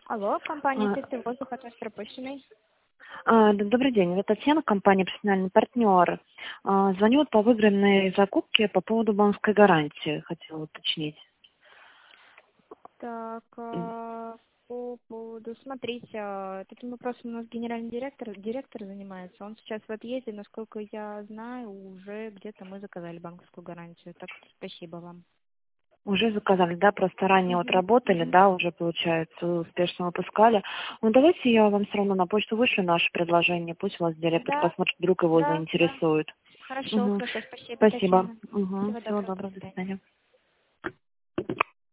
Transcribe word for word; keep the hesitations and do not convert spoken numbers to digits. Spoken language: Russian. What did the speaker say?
Алло, компания А, «Чистый воздух», от вас пропущенный. а, д- Добрый день, это Татьяна, компания «Профессиональный партнер». А, Звоню вот по выигранной закупке по поводу банковской гарантии, хотела уточнить. Так, М, а, по поводу, смотрите, а, таким вопросом у нас генеральный директор, директор занимается. Он сейчас в отъезде, насколько я знаю, уже где-то мы заказали банковскую гарантию. Так что спасибо вам. Уже заказали, да, просто ранее вот Мгм, работали, мгм. да, уже, получается, успешно выпускали. Ну, давайте я вам все равно на почту вышлю наше предложение, пусть у вас директор Да, посмотрит, вдруг его да, да. заинтересует. Хорошо, Угу. хорошо, спасибо, Спасибо. Татьяна. Угу. Всего Всего доброго, до доброго, до свидания. свидания.